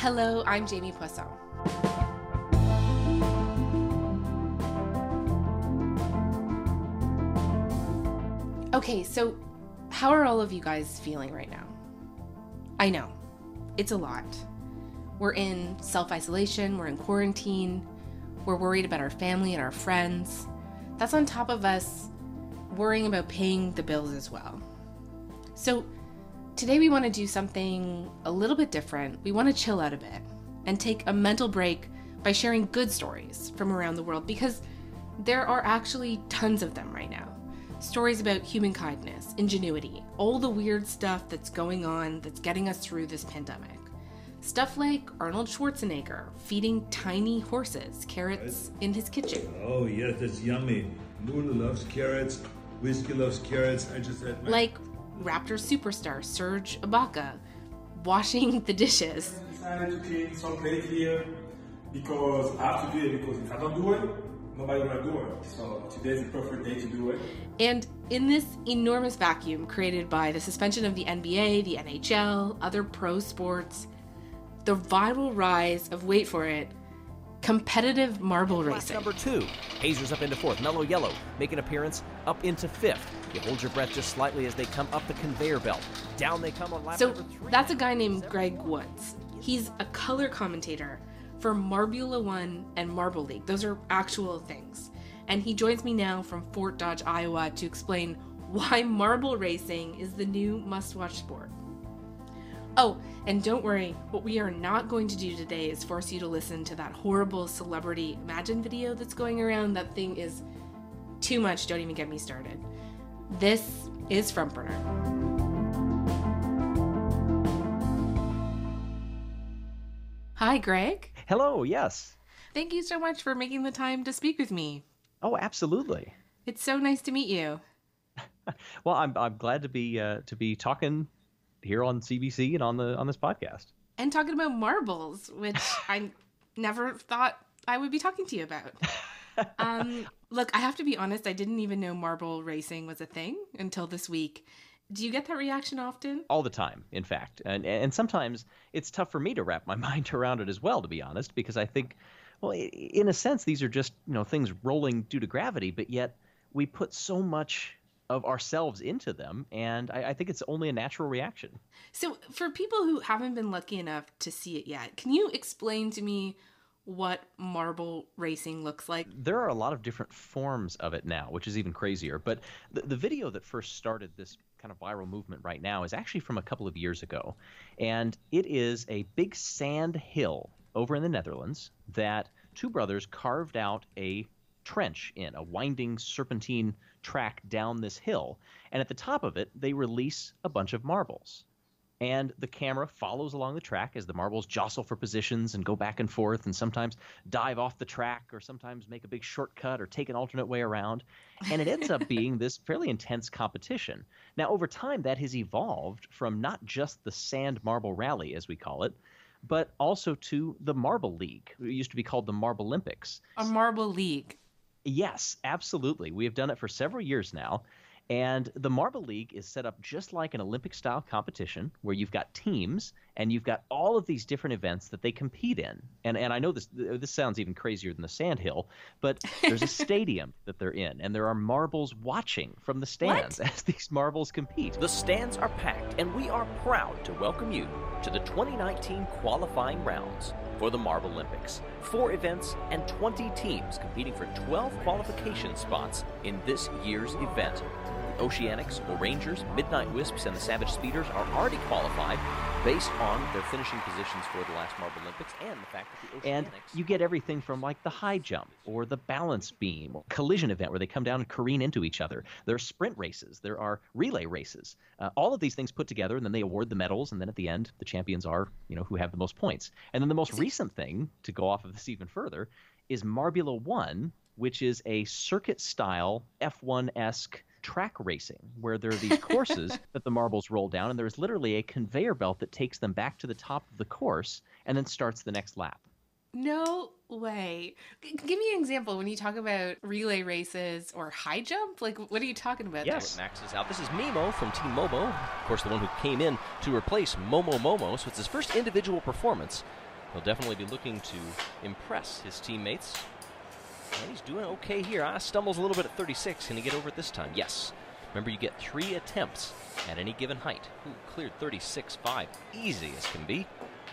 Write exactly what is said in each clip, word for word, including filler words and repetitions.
Hello, I'm Jamie Poisson. Okay, so how are all of you guys feeling right now? I know, it's a lot. We're in self-isolation, we're in quarantine, we're worried about our family and our friends. That's on top of us worrying about paying the bills as well. So today we want to do something a little bit different. We want to chill out a bit and take a mental break by sharing good stories from around the world, because there are actually tons of them right now. Stories about human kindness, ingenuity, all the weird stuff that's going on that's getting us through this pandemic. Stuff like Arnold Schwarzenegger feeding tiny horses carrots in his kitchen. Oh, yeah, that's yummy. Noodle loves carrots. Whiskey loves carrots. I just had my... Like Raptors superstar Serge Ibaka washing the dishes. I decided to clean some plate here because I have to do it, because if I don't do it, nobody will do it. So today's the perfect day to do it. And in this enormous vacuum created by the suspension of the N B A, the N H L, other pro sports, the viral rise of, wait for it, competitive marble racing. Number two, Hazers up into fourth. Mellow Yellow make an appearance up into fifth. You hold your breath just slightly as they come up the conveyor belt. Down they come on lap so number three. That's a guy named Greg Woods. He's a color commentator for Marbula One and Marble League. Those are actual things. And he joins me now from Fort Dodge, Iowa, to explain why marble racing is the new must-watch sport. Oh, and don't worry, what we are not going to do today is force you to listen to that horrible Celebrity Imagine video that's going around. That thing is too much, don't even get me started. This is Front Burner. Hi, Greg. Hello, yes. Thank you so much for making the time to speak with me. Oh, absolutely. It's so nice to meet you. Well, I'm I'm glad to be uh, to be talking here on C B C and on the on this podcast. And talking about marbles, which I never thought I would be talking to you about. Um, look, I have to be honest, I didn't even know marble racing was a thing until this week. Do you get that reaction often? All the time, in fact. And and sometimes it's tough for me to wrap my mind around it as well, to be honest, because I think, well, in a sense, these are just, you know, things rolling due to gravity, but yet we put so much of ourselves into them, and I, I think it's only a natural reaction. So for people who haven't been lucky enough to see it yet, can you explain to me what marble racing looks like? There are a lot of different forms of it now, which is even crazier, but the, the video that first started this kind of viral movement right now is actually from a couple of years ago, and it is a big sand hill over in the Netherlands that two brothers carved out a trench in, a winding serpentine track down this hill, and at the top of it they release a bunch of marbles, and the camera follows along the track as the marbles jostle for positions and go back and forth, and sometimes dive off the track, or sometimes make a big shortcut or take an alternate way around, and it ends up being this fairly intense competition. Now, over time, that has evolved from not just the sand marble rally, as we call it, but also to the Marble League. It used to be called the Marble Olympics. A marble league. Yes, absolutely. We have done it for several years now. And the Marble League is set up just like an Olympic-style competition where you've got teams and you've got all of these different events that they compete in. And and I know this this sounds even crazier than the sandhill, but there's a stadium that they're in, and there are marbles watching from the stands What? as these marbles compete. The stands are packed, and we are proud to welcome you to the twenty nineteen qualifying rounds for the Marble Olympics. Four events and twenty teams competing for twelve qualification spots in this year's event. The Oceanics, the Rangers, Midnight Wisps, and the Savage Speeders are already qualified based on their finishing positions for the last Marble Olympics and the fact that the Oceanics... And you get everything from like the high jump or the balance beam or collision event where they come down and careen into each other. There are sprint races. There are relay races. Uh, all of these things put together, and then they award the medals, and then at the end, the champions are, you know, who have the most points. And then the most recent thing, to go off of this even further, is Marbula One, which is a circuit-style F one-esque track racing where there are these courses that the marbles roll down, and there's literally a conveyor belt that takes them back to the top of the course and then starts the next lap. No way. G- give me an example when you talk about relay races or high jump. Like, what are you talking about? Yes. there? Max is out. This is Mimo from Team Momo. Of course, the one who came in to replace Momo Momo. So it's his first individual performance He'll definitely be looking to impress his teammates. And he's doing okay here. Ah, stumbles a little bit at thirty-six. Can he get over it this time? Yes. Remember, you get three attempts at any given height. Ooh, cleared thirty-six five. Easy as can be.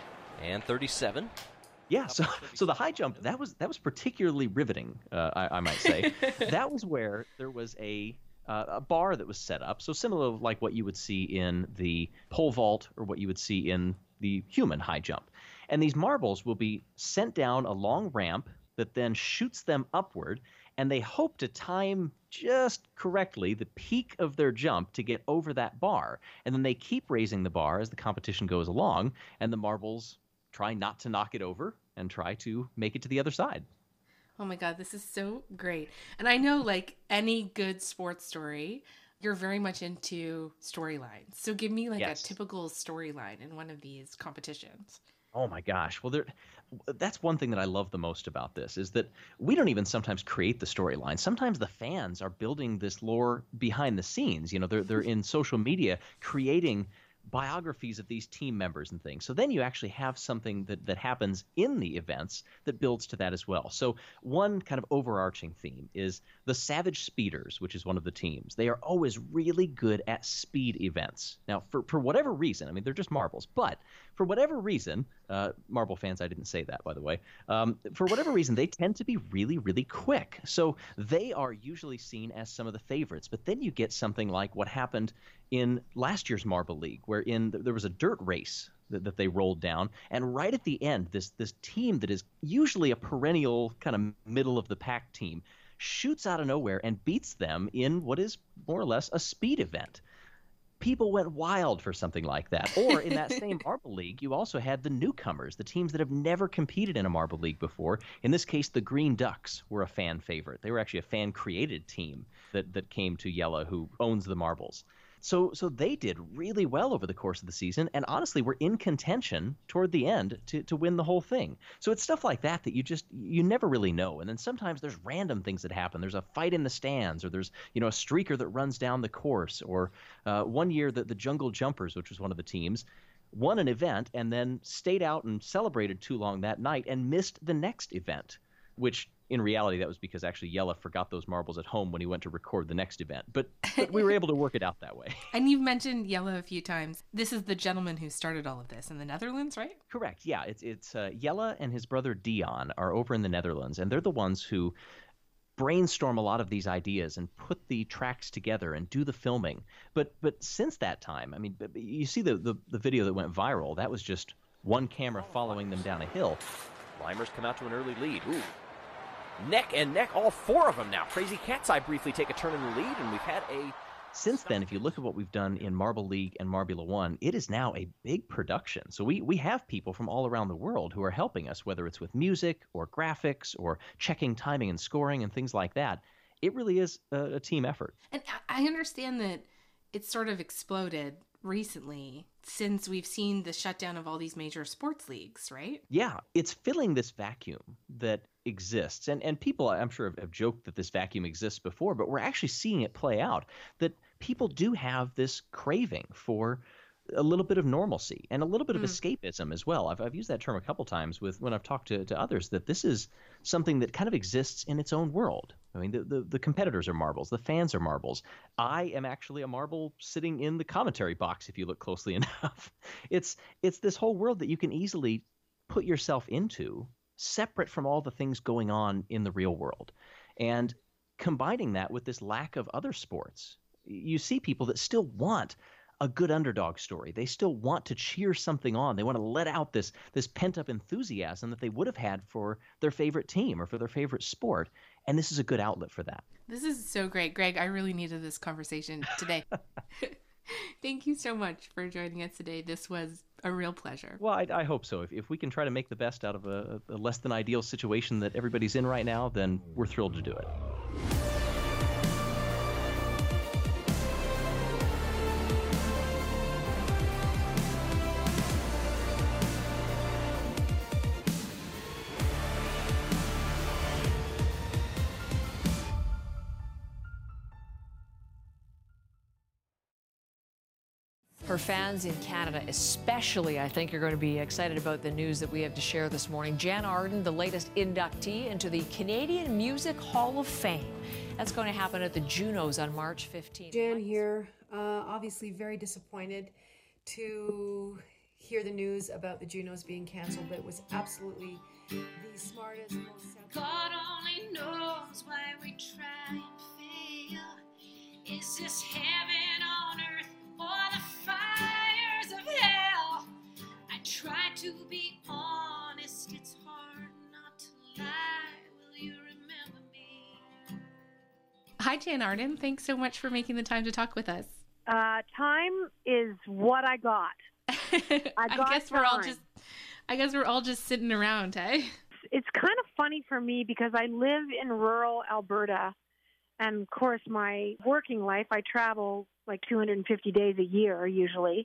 And thirty-seven. Yeah, so so the high jump, that was that was particularly riveting, uh, I, I might say. That was where there was a uh, a bar that was set up, so similar like what you would see in the pole vault or what you would see in the human high jump. And these marbles will be sent down a long ramp that then shoots them upward, and they hope to time just correctly the peak of their jump to get over that bar. And then they keep raising the bar as the competition goes along, and the marbles try not to knock it over and try to make it to the other side. Oh my God, this is so great. And I know, like any good sports story, you're very much into storylines. So give me like Yes. a typical storyline in one of these competitions. Oh my gosh. Well, there, that's one thing that I love the most about this is that we don't even sometimes create the storyline. Sometimes the fans are building this lore behind the scenes. You know, they're they're in social media creating biographies of these team members and things. So then you actually have something that, that happens in the events that builds to that as well. So one kind of overarching theme is the Savage Speeders, which is one of the teams. They are always really good at speed events. Now, for, for whatever reason, I mean, they're just marbles, but for whatever reason, uh, Marble fans, I didn't say that, by the way, um, for whatever reason, they tend to be really, really quick. So they are usually seen as some of the favorites. But then you get something like what happened in last year's Marble League, wherein there was a dirt race that, that they rolled down. And right at the end, this this team that is usually a perennial kind of middle of the pack team shoots out of nowhere and beats them in what is more or less a speed event. People went wild for something like that. Or in that same Marble League, you also had the newcomers, the teams that have never competed in a Marble League before. In this case, the Green Ducks were a fan favorite. They were actually a fan-created team that, that came to Yella, who owns the marbles. So so they did really well over the course of the season, and honestly were in contention toward the end to, to win the whole thing. So it's stuff like that that you just you never really know. And then sometimes there's random things that happen. There's a fight in the stands, or there's you know a streaker that runs down the course. Or uh, one year the, the Jungle Jumpers, which was one of the teams, won an event and then stayed out and celebrated too long that night and missed the next event, which in reality, that was because actually Yella forgot those marbles at home when he went to record the next event. But, but we were able to work it out that way. And you've mentioned Yella a few times. This is the gentleman who started all of this in the Netherlands, right? Correct. Yeah, it's it's uh, Yella and his brother Dion are over in the Netherlands, and they're the ones who brainstorm a lot of these ideas and put the tracks together and do the filming. But but since that time, I mean, you see the the, the video that went viral. That was just one camera following them down a hill. Limers come out to an early lead. Ooh. Neck and neck, all four of them now. Crazy Cat's Eye briefly take a turn in the lead, and we've had a... Since then, if you look at what we've done in Marble League and Marbula One, it is now a big production. So we, we have people from all around the world who are helping us, whether it's with music or graphics or checking timing and scoring and things like that. It really is a, a team effort. And I understand that it's sort of exploded recently since we've seen the shutdown of all these major sports leagues, right? Yeah, it's filling this vacuum that exists. And and people, I'm sure, have, have joked that this vacuum exists before, but we're actually seeing it play out, that people do have this craving for a little bit of normalcy and a little bit of mm. escapism as well. I've, I've used that term a couple times with when I've talked to, to others, that this is something that kind of exists in its own world. I mean, the, the, the competitors are marbles. The fans are marbles. I am actually a marble sitting in the commentary box, if you look closely enough. It's it's this whole world that you can easily put yourself into, separate from all the things going on in the real world. And combining that with this lack of other sports, you see people that still want a good underdog story. They still want to cheer something on. They want to let out this this pent-up enthusiasm that they would have had for their favorite team or for their favorite sport. And this is a good outlet for that. This is so great. Greg, I really needed this conversation today. Thank you so much for joining us today. This was a real pleasure. Well, I, I hope so. If, if we can try to make the best out of a, a less than ideal situation that everybody's in right now, then we're thrilled to do it. Her fans in Canada especially, I think, are going to be excited about the news that we have to share this morning. Jann Arden, the latest inductee into the Canadian Music Hall of Fame. That's going to happen at the Junos on March fifteenth. Jann here, uh, obviously very disappointed to hear the news about the Junos being canceled, but it was absolutely the smartest, most sensible. God only knows why we try and fail. Is this heaven on earth or the fires of hell? I try to be honest, it's hard not to lie. Will you remember me? Hi, Jann Arden. Thanks so much for making the time to talk with us. Uh, time is what I got. I, got I guess time. we're all just. I guess we're all just sitting around, hey? It's kind of funny for me because I live in rural Alberta, and of course, my working life, I travel like two hundred fifty days a year usually.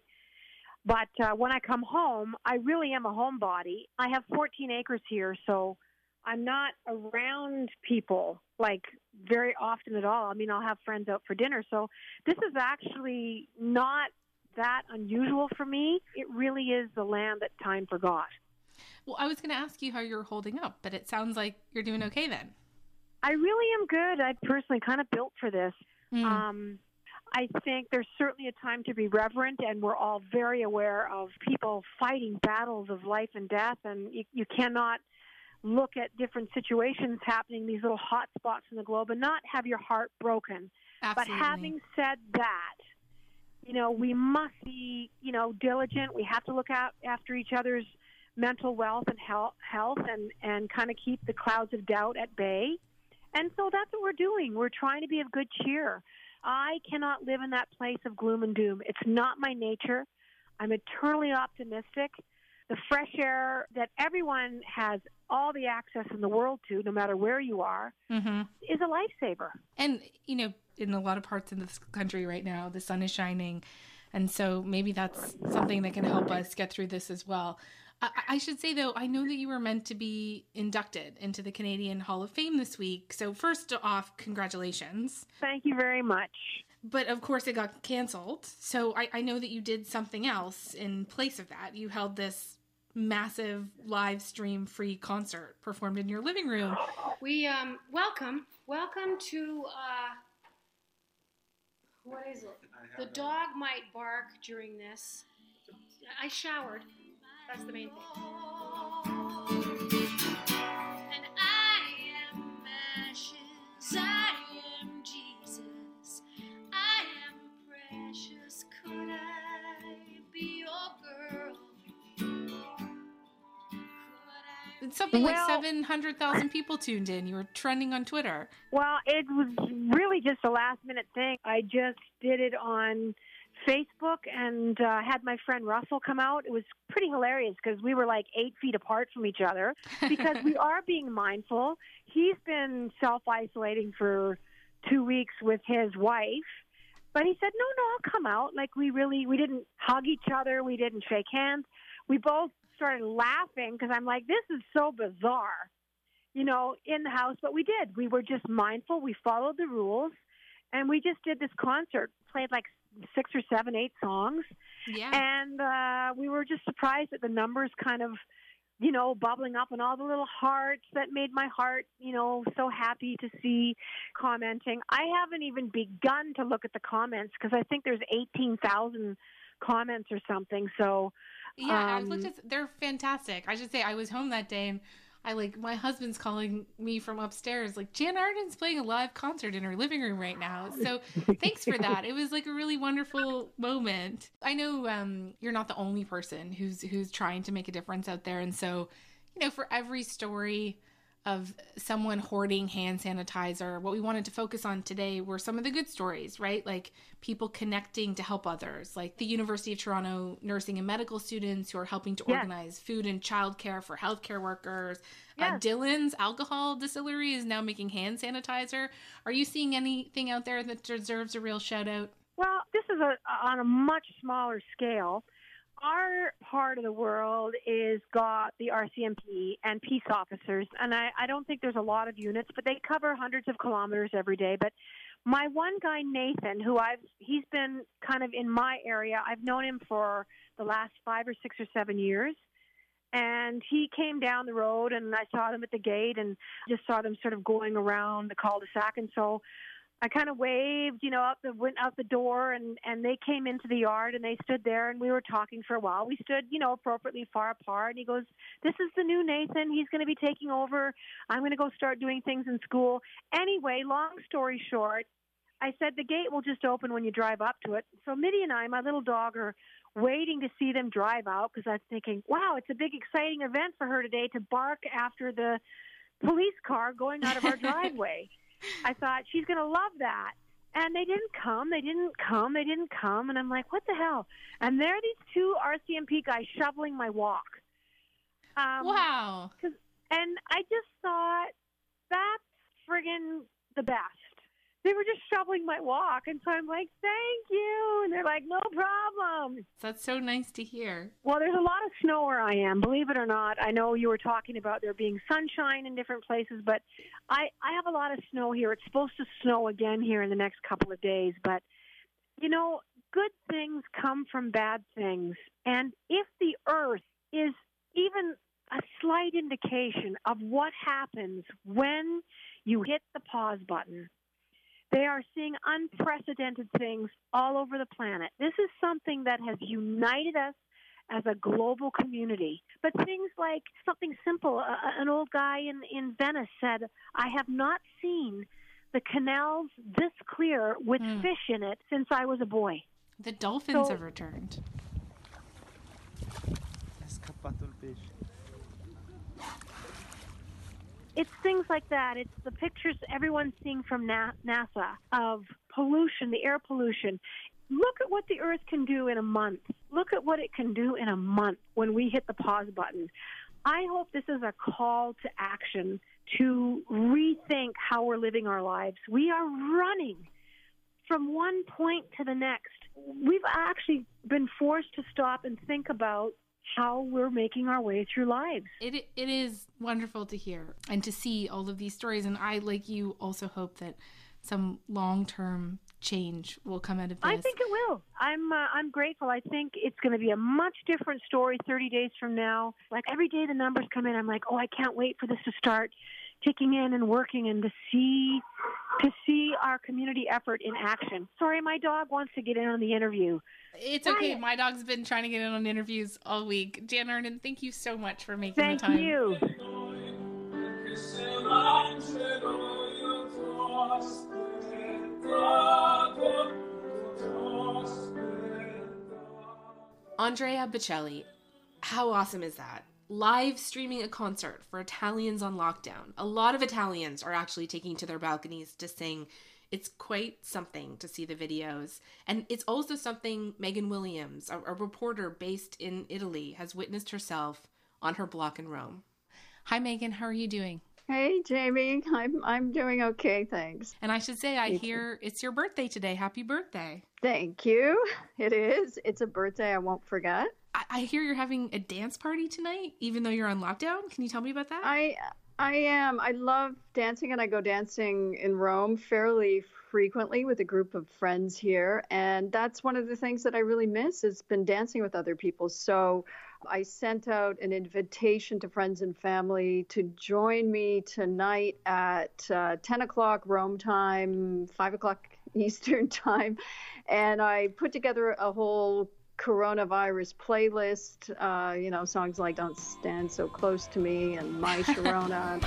But uh, when I come home, I really am a homebody. I have fourteen acres here, so I'm not around people like very often at all. I mean, I'll have friends out for dinner, so this is actually not that unusual for me. It really is the land that time forgot. Well, I was going to ask you how you're holding up, but it sounds like you're doing okay then. I really am good. I personally kind of built for this. Mm. Um, I think there's certainly a time to be reverent, and we're all very aware of people fighting battles of life and death, and you, you cannot look at different situations happening, these little hot spots in the globe, and not have your heart broken. Absolutely. But having said that, you know, we must be, you know, diligent. We have to look out after each other's mental wealth and health, health and, and kind of keep the clouds of doubt at bay. And so that's what we're doing. We're trying to be of good cheer. I cannot live in that place of gloom and doom. It's not my nature. I'm eternally optimistic. The fresh air that everyone has all the access in the world to, no matter where you are, mm-hmm. is a lifesaver. And, you know, in a lot of parts of this country right now, the sun is shining. And so maybe that's something that can help us get through this as well. I, I should say, though, I know that you were meant to be inducted into the Canadian Hall of Fame this week. So first off, congratulations. Thank you very much. But of course it got canceled. So I, I know that you did something else in place of that. You held this massive live stream free concert performed in your living room. We um welcome, welcome to uh, what is it? The dog might bark during this. I showered. That's the main thing. And I am ashes. I am Jesus. I am precious. Could I be your girl? It's something well, like seven hundred thousand people tuned in. You were trending on Twitter. Well, it was really just a last-minute thing. I just did it on Facebook and uh, had my friend Russell come out. It was pretty hilarious because we were like eight feet apart from each other because we are being mindful. He's been self-isolating for two weeks with his wife, but he said, no, no, I'll come out. Like we really, we didn't hug each other. We didn't shake hands. We both started laughing because I'm like, this is so bizarre, you know, in the house. But we did. We were just mindful. We followed the rules, and we just did this concert, played like six or seven, eight songs. Yeah. And uh, we were just surprised at the numbers kind of, you know, bubbling up and all the little hearts that made my heart, you know, so happy to see commenting. I haven't even begun to look at the comments because I think there's eighteen thousand comments or something. So, yeah, um, I looked at, they're fantastic. I should say I was home that day and I like, my husband's calling me from upstairs, like, Jann Arden's playing a live concert in her living room right now. So thanks for that. It was like a really wonderful moment. I know um, you're not the only person who's who's trying to make a difference out there. And so, you know, for every story of someone hoarding hand sanitizer, what we wanted to focus on today were some of the good stories, right? Like people connecting to help others, like the University of Toronto nursing and medical students who are helping to Yes. organize food and childcare for healthcare workers. Yes. Uh, Dylan's alcohol distillery is now making hand sanitizer. Are you seeing anything out there that deserves a real shout out? well, this is a, on a much smaller scale. our part of the world is got the R C M P and peace officers, and I, I don't think there's a lot of units, but they cover hundreds of kilometers every day. But my one guy, Nathan, who I've, he's been kind of in my area. I've known him for the last five or six or seven years. And he came down the road, and I saw them at the gate and just saw them sort of going around the cul-de-sac. And so I kind of waved, you know, out the, went out the door, and, and they came into the yard, and they stood there, and we were talking for a while. We stood, you know, appropriately far apart. And he goes, this is the new Nathan. He's going to be taking over. I'm going to go start doing things in school. Anyway, long story short, I said the gate will just open when you drive up to it. So Mitty and I, my little dog, are waiting to see them drive out because I'm thinking, wow, it's a big, exciting event for her today to bark after the police car going out of our driveway. I thought she's going to love that. And they didn't come. They didn't come. They didn't come. And I'm like, what the hell? And there are these two R C M P guys shoveling my walk. Um, wow. And I just thought, that's friggin' the best. They were just shoveling my walk. And so I'm like, thank you. And they're like, no problem. That's so nice to hear. Well, there's a lot of snow where I am, believe it or not. I know you were talking about there being sunshine in different places, but I, I have a lot of snow here. It's supposed to snow again here in the next couple of days. But, you know, good things come from bad things. And if the earth is even a slight indication of what happens when you hit the pause button, they are seeing unprecedented things all over the planet. This is something that has united us as a global community. But things like something simple, uh, an old guy in, in Venice said, I have not seen the canals this clear with mm. fish in it since I was a boy. The dolphins so, have returned. It's things like that. It's the pictures everyone's seeing from Na- NASA of pollution, the air pollution. Look at what the Earth can do in a month. Look at what it can do in a month when we hit the pause button. I hope this is a call to action to rethink how we're living our lives. We are running from one point to the next. We've actually been forced to stop and think about how we're making our way through lives. It It is wonderful to hear and to see all of these stories. And I, like you, also hope that some long-term change will come out of this. I think it will. I'm uh, I'm grateful. I think it's going to be a much different story thirty days from now. Like every day the numbers come in, I'm like, oh, I can't wait for this to start kicking in and working and to see to see our community effort in action. Sorry, my dog wants to get in on the interview. It's okay. Hi. My dog's been trying to get in on interviews all week. Jan Arden, thank you so much for making thank the time. Thank you. Andrea Bocelli, how awesome is that? Live streaming a concert for Italians on lockdown. A lot of Italians are actually taking to their balconies to sing. It's quite something to see the videos. And it's also something Megan Williams, a, a reporter based in Italy, has witnessed herself on her block in Rome. Hi, Megan. How are you doing? Hey, Jamie. I'm I'm doing okay, thanks. And I should say, I hear it's your birthday today. Happy birthday. Thank you. It is. It's a birthday I won't forget. I, I hear you're having a dance party tonight, even though you're on lockdown. Can you tell me about that? I I am. I love dancing, and I go dancing in Rome fairly frequently with a group of friends here. And that's one of the things that I really miss has been dancing with other people. So I sent out an invitation to friends and family to join me tonight at uh, ten o'clock Rome time, five o'clock Eastern time. And I put together a whole coronavirus playlist, uh, you know, songs like Don't Stand So Close to Me and My Sharona,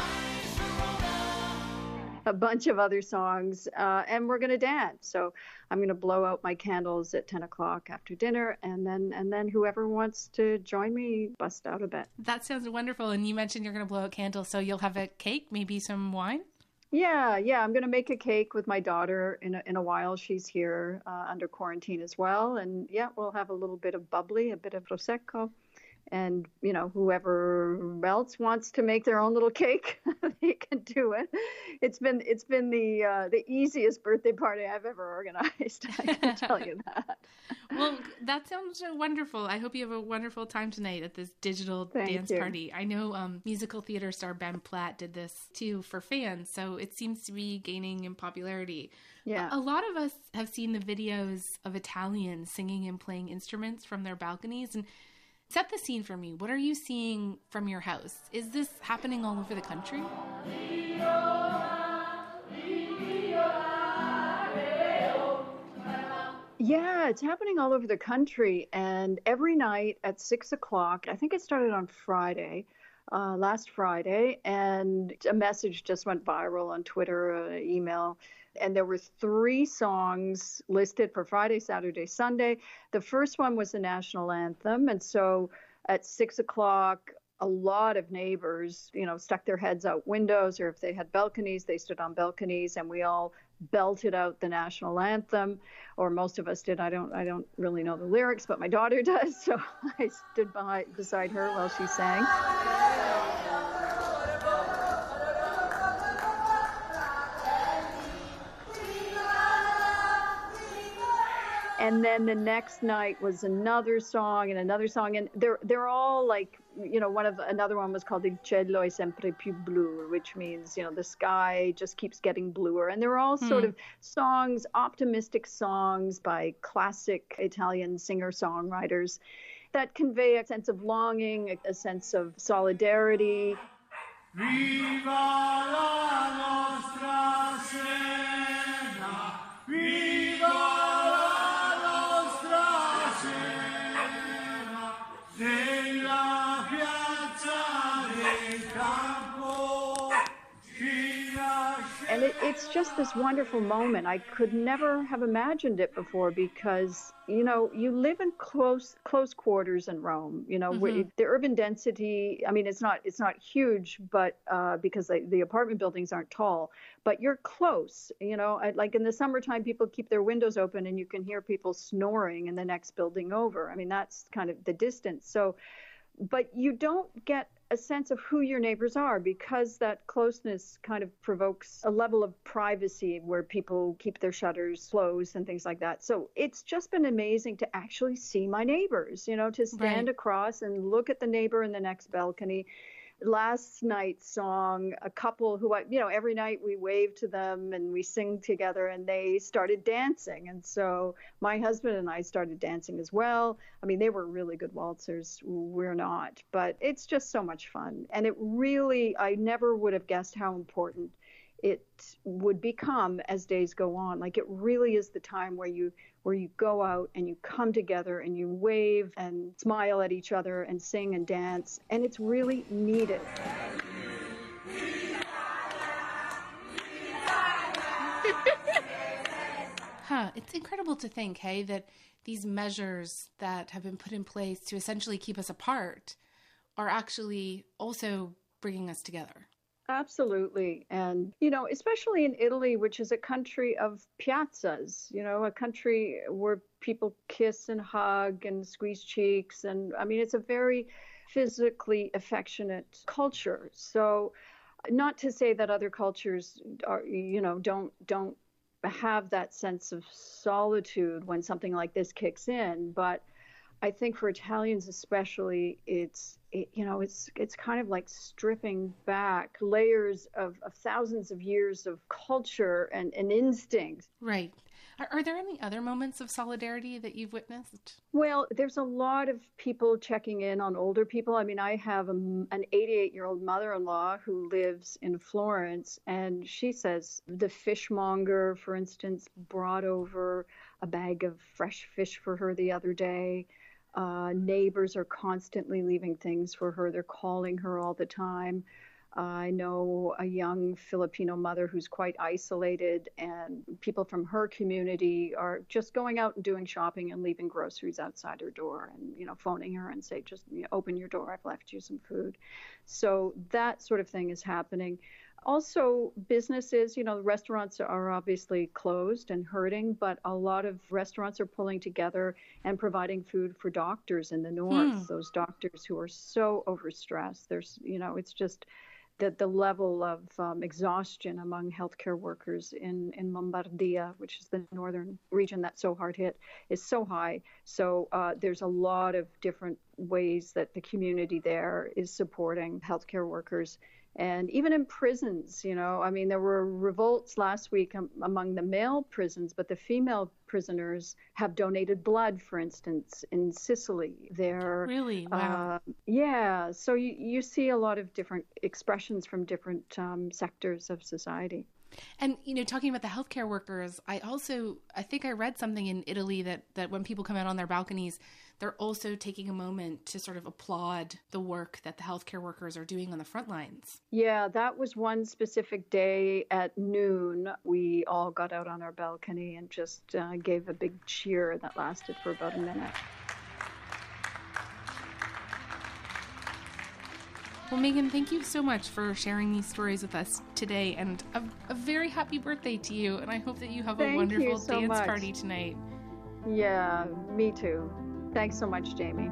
a bunch of other songs, uh, and we're going to dance. So I'm going to blow out my candles at ten o'clock after dinner, and then and then whoever wants to join me, bust out a bit. That sounds wonderful. And you mentioned you're going to blow out candles, so you'll have a cake, maybe some wine? Yeah, yeah. I'm going to make a cake with my daughter in a, in a while. She's here uh, under quarantine as well. And yeah, we'll have a little bit of bubbly, a bit of Prosecco. And, you know, whoever else wants to make their own little cake, they can do it. It's been it's been the uh, the easiest birthday party I've ever organized. I can tell you that. Well, that sounds wonderful. I hope you have a wonderful time tonight at this digital Thank dance you. party. I know um, musical theater star Ben Platt did this too for fans, so it seems to be gaining in popularity. Yeah. A lot of us have seen the videos of Italians singing and playing instruments from their balconies. And set the scene for me. What are you seeing from your house? Is this happening all over the country? Yeah, it's happening all over the country. And every night at six o'clock, I think it started on Friday, uh, last Friday, and a message just went viral on Twitter, uh, email. And there were three songs listed for Friday, Saturday, Sunday. The first one was the national anthem. And so at six o'clock, a lot of neighbors, you know, stuck their heads out windows, or if they had balconies, they stood on balconies, and we all belted out the national anthem, or most of us did. I don't, I don't really know the lyrics, but my daughter does. So I stood behind, beside her while she sang. And then the next night was another song and another song, and they're they're all like, you know, one of another one was called Il cielo è sempre più blu, which means, you know, the sky just keeps getting bluer. And they're all hmm. sort of songs, optimistic songs by classic Italian singer-songwriters that convey a sense of longing, a, a sense of solidarity. Viva la nostra sera, viva And it, it's just this wonderful moment. I could never have imagined it before because, you know, you live in close close quarters in Rome. You know, mm-hmm. where the urban density, I mean, it's not it's not huge, but uh, because they, the apartment buildings aren't tall, but you're close. You know, I, like in the summertime, people keep their windows open and you can hear people snoring in the next building over. I mean, that's kind of the distance. So, but you don't get a sense of who your neighbors are because that closeness kind of provokes a level of privacy where people keep their shutters closed and things like that. So it's just been amazing to actually see my neighbors, you know, to stand right. across and look at the neighbor in the next balcony. Last night's song, a couple who, I, you know, every night we wave to them and we sing together, and they started dancing. And so my husband and I started dancing as well. I mean, they were really good waltzers. We're not, but it's just so much fun. And it really, I never would have guessed how important it would become as days go on. Like, it really is the time where you where you go out and you come together and you wave and smile at each other and sing and dance, and it's really needed. Huh, it's incredible to think, hey, that these measures that have been put in place to essentially keep us apart are actually also bringing us together. Absolutely. And, you know, especially in Italy, which is a country of piazzas, you know, a country where people kiss and hug and squeeze cheeks. And I mean, it's a very physically affectionate culture. So not to say that other cultures are, you know, don't, don't have that sense of solitude when something like this kicks in. But I think for Italians especially, it's, it, you know, it's it's kind of like stripping back layers of, of thousands of years of culture and, and instinct. Right. Are, are there any other moments of solidarity that you've witnessed? Well, there's a lot of people checking in on older people. I mean, I have a, an eighty-eight-year-old mother-in-law who lives in Florence, and she says the fishmonger, for instance, brought over a bag of fresh fish for her the other day. Uh, neighbors are constantly leaving things for her. They're calling her all the time. Uh, I know a young Filipino mother who's quite isolated, and people from her community are just going out and doing shopping and leaving groceries outside her door and, you know, phoning her and say, just, you know, open your door, I've left you some food. So that sort of thing is happening. Also, businesses, you know, restaurants are obviously closed and hurting, but a lot of restaurants are pulling together and providing food for doctors in the north, Hmm. those doctors who are so overstressed. There's, you know, it's just that the level of um, exhaustion among healthcare workers in, in Lombardia, which is the northern region that's so hard hit, is so high. So uh, there's a lot of different ways that the community there is supporting healthcare workers. And even in prisons, you know, I mean, there were revolts last week um, among the male prisons, but the female prisoners have donated blood, for instance, in Sicily. They're Really? Wow. uh, yeah. So you, you see a lot of different expressions from different um, sectors of society. And, you know, talking about the healthcare workers, I also, I think I read something in Italy that, that when people come out on their balconies, they're also taking a moment to sort of applaud the work that the healthcare workers are doing on the front lines. Yeah, that was one specific day at noon. We all got out on our balcony and just uh, gave a big cheer that lasted for about a minute. Well, Megan, thank you so much for sharing these stories with us today, and a, a very happy birthday to you, and I hope that you have Thank a wonderful you so dance much. party tonight. Yeah, me too. Thanks so much, Jamie.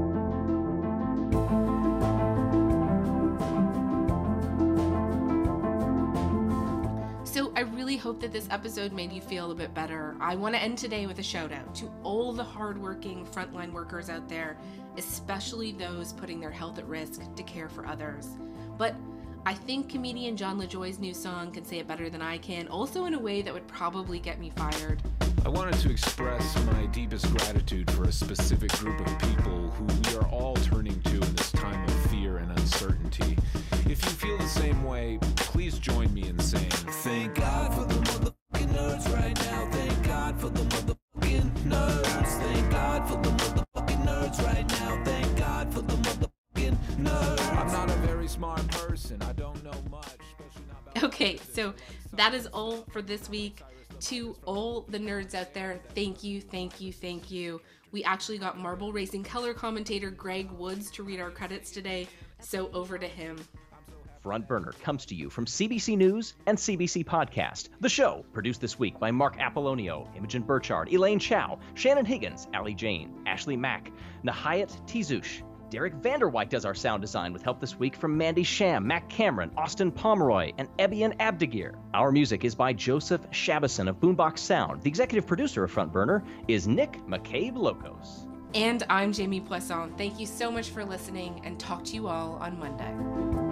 So I really hope that this episode made you feel a bit better. I want to end today with a shout out to all the hardworking frontline workers out there, especially those putting their health at risk to care for others. But I think comedian John LaJoie's new song can say it better than I can, also in a way that would probably get me fired. I wanted to express my deepest gratitude for a specific group of people who we are all turning to in this time of fear and uncertainty. If you feel the same way, please join me in saying, thank God for the motherfucking nerds right now. Thank God for the motherfucking nerds. Thank God for the motherfucking nerds right now. Thank God for the motherfucking nerds. I'm not a very smart person. I don't know much. especially not about- Okay, so that is all for this week. To all the nerds out there, thank you, thank you, thank you. We actually got Marble Racing color commentator Greg Woods to read our credits today, so over to him. Front Burner comes to you from C B C News and C B C Podcast. The show, produced this week by Mark Apollonio, Imogen Burchard, Elaine Chow, Shannon Higgins, Allie Jane, Ashley Mack, Nahayat Tizush. Derek Vanderwyk does our sound design with help this week from Mandy Sham, Mac Cameron, Austin Pomeroy, and Ebian Abdigir. Our music is by Joseph Shabison of Boombox Sound. The executive producer of Front Burner is Nick McCabe-Locos. And I'm Jamie Poisson. Thank you so much for listening, and talk to you all on Monday.